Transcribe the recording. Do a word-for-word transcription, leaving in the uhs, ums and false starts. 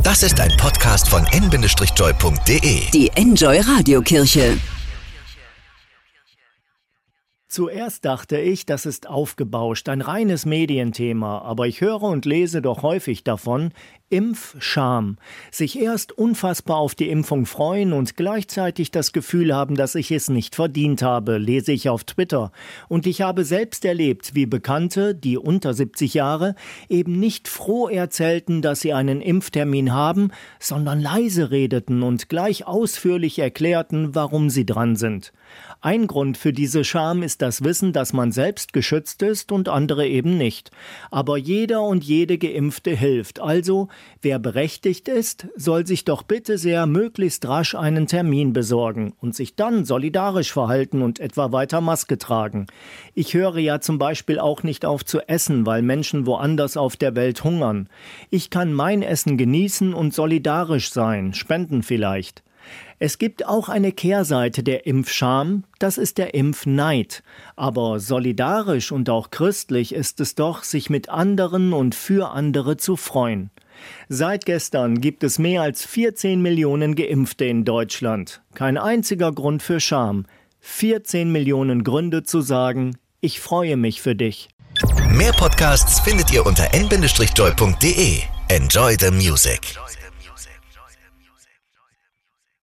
Das ist ein Podcast von en Bindestrich-joy punkt de. Die Enjoy Radiokirche. Zuerst dachte ich, das ist aufgebauscht, ein reines Medienthema, aber ich höre und lese doch häufig davon, Impfscham. Sich erst unfassbar auf die Impfung freuen und gleichzeitig das Gefühl haben, dass ich es nicht verdient habe, lese ich auf Twitter. Und ich habe selbst erlebt, wie Bekannte, die unter siebzig Jahre, eben nicht froh erzählten, dass sie einen Impftermin haben, sondern leise redeten und gleich ausführlich erklärten, warum sie dran sind. Ein Grund für diese Scham ist das Wissen, dass man selbst geschützt ist und andere eben nicht. Aber jeder und jede Geimpfte hilft. Also, wer berechtigt ist, soll sich doch bitte sehr möglichst rasch einen Termin besorgen und sich dann solidarisch verhalten und etwa weiter Maske tragen. Ich höre ja zum Beispiel auch nicht auf zu essen, weil Menschen woanders auf der Welt hungern. Ich kann mein Essen genießen und solidarisch sein, spenden vielleicht. Es gibt auch eine Kehrseite der Impfscham, das ist der Impfneid. Aber solidarisch und auch christlich ist es doch, sich mit anderen und für andere zu freuen. Seit gestern gibt es mehr als vierzehn Millionen Geimpfte in Deutschland. Kein einziger Grund für Scham. vierzehn Millionen Gründe zu sagen, ich freue mich für dich. Mehr Podcasts findet ihr unter en Bindestrich-joy punkt de. Enjoy the music.